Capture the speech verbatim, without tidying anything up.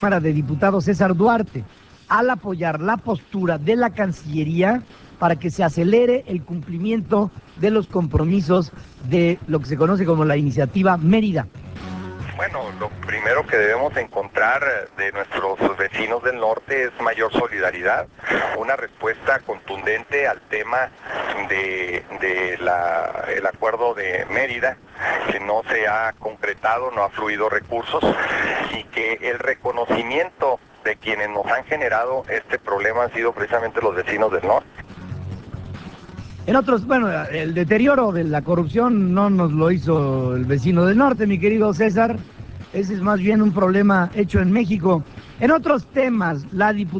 Cámara de Diputados César Duarte al apoyar la postura de la Cancillería para que se acelere el cumplimiento de los compromisos de lo que se conoce como la iniciativa Mérida. Bueno, lo primero que debemos encontrar de nuestros vecinos del norte es mayor solidaridad, una respuesta contundente al tema de, de la, el acuerdo de Mérida, que no se ha concretado, no ha fluido recursos, y que el reconocimiento de quienes nos han generado este problema han sido precisamente los vecinos del norte. En otros, bueno, el deterioro de la corrupción no nos lo hizo el vecino del norte, mi querido César. Ese es más bien un problema hecho en México. En otros temas, la diputada